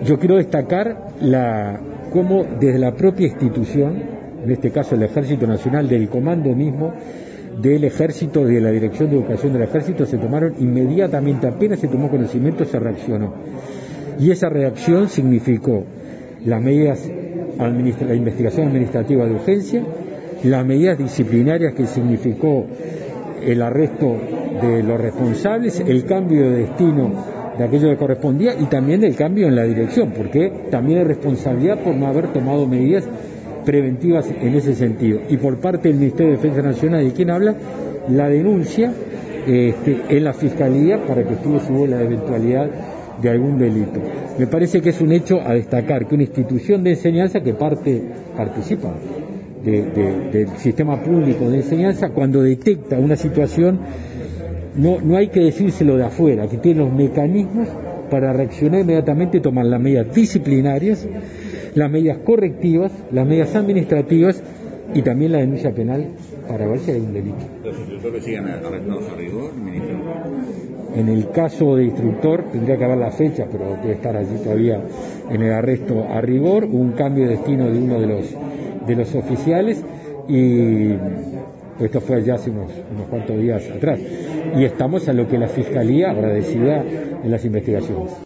Yo quiero destacar cómo desde la propia institución, en este caso el Ejército Nacional, del comando mismo del Ejército, de la Dirección de Educación del Ejército, se tomaron inmediatamente, apenas se tomó conocimiento, se reaccionó. Y esa reacción significó las medidas, la investigación administrativa de urgencia, las medidas disciplinarias que significó el arresto de los responsables, el cambio de destino de aquello que correspondía y también el cambio en la dirección, porque también hay responsabilidad por no haber tomado medidas preventivas en ese sentido. Y por parte del Ministerio de Defensa Nacional, ¿de quién habla? La denuncia en la Fiscalía para que hubo la eventualidad de algún delito. Me parece que es un hecho a destacar que una institución de enseñanza que participa del sistema público de enseñanza, cuando detecta una situación, no hay que decírselo de afuera, que tiene los mecanismos para reaccionar inmediatamente y tomar las medidas disciplinarias, las medidas correctivas, las medidas administrativas y también la denuncia penal para ver si hay un delito. ¿Los instructores siguen arrestados a rigor, ministro? En el caso de instructor, tendría que haber la fecha, pero debe estar allí todavía en el arresto a rigor. Hubo un cambio de destino de uno de los oficiales y esto fue ya hace unos cuantos días atrás. Y estamos a lo que la Fiscalía ahora decida en las investigaciones.